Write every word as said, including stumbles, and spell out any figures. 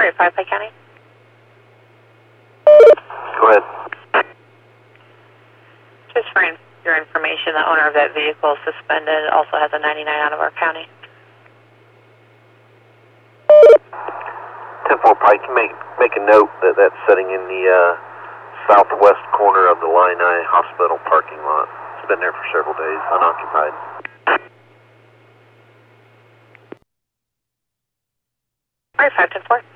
Great, five Pike County. Go ahead. Just for in- your information, the owner of that vehicle is suspended. Also has a ninety-nine out of our county. ten four Pike, make, make a note that that's sitting in the uh, southwest corner of the Illini Hospital parking lot. It's been there for several days, unoccupied. All right, five ten four.